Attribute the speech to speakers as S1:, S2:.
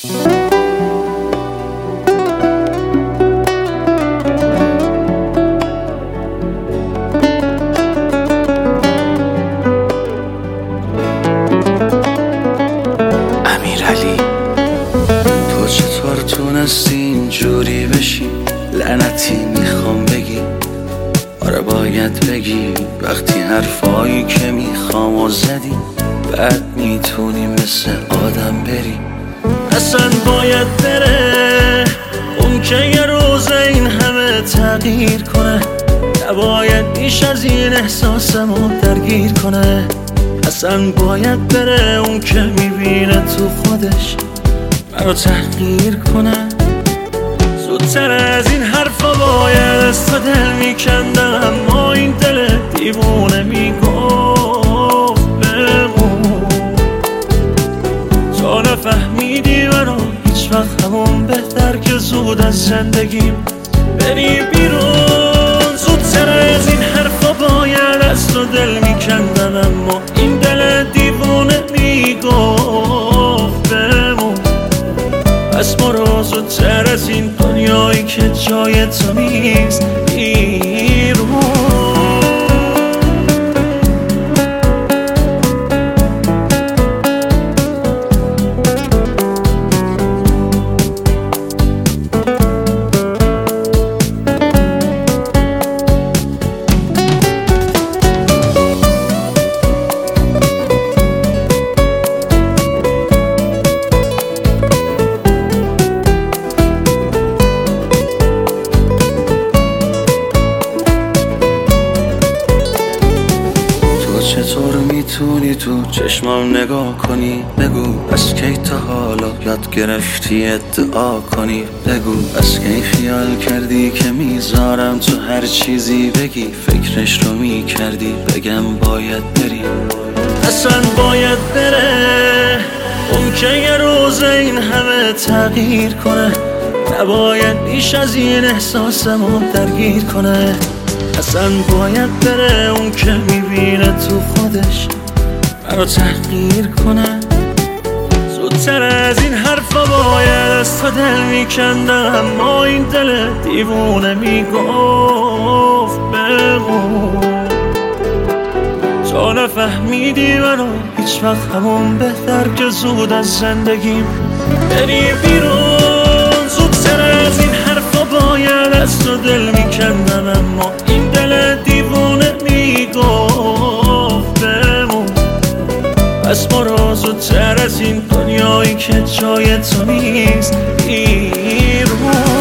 S1: امیرعلی تو چطور تونستی اینجوری بشی؟ لعنتی میخوام بگی، آره باید بگی وقتی حرفایی که میخوام و زدی بعد میتونی مثل آدم بری. اصلا باید بره اون که یه روز این همه تغییر کنه، نباید بیش از این احساسمو درگیر کنه. اصلا باید بره اون که میبینه تو خودش منو تحقیر کنه. زودتر از این حرفا باید از تو دل میکندم، اما این دل دیوونه میگفت بمون. تو نفهمیدی منو هیچ وقت، همون بهتر که زود از زندگیم بری بیرون. زودتر از این حرفا باید از تو دل میکندم، اما این دل دیوونه میگفت بمون. پس برو زودتر از این دنیایی که جای تو نیست بیرون. چطور میتونی تو چشمام نگاه کنی؟ بگو از کی تا حالا یاد گرفتی ادعا کنی؟ بگو از کی خیال کردی که میذارم تو هر چیزی بگی فکرش رو میکردی بگم باید بری. اصلا باید بره اون که یه روز این همه تغییر کنه، نباید بیش از این احساسمو درگیر کنه. اصلا باید بره اون که میبینه تو خودش منو تحقیر کنه. زودتر از این حرفا باید از تو دل میکندم، اما این دل دیوونه میگفت بمون. تو نفهمیدی منو هیچ وقت، همون بهتر که زود از زندگیم بری بیرون. زودتر از این حرفا باید از تو دل میکندم، اما این دل دیوونه میگفت بمون. پس برو زودتر از این دنیایی که جای تو نیست بیرون.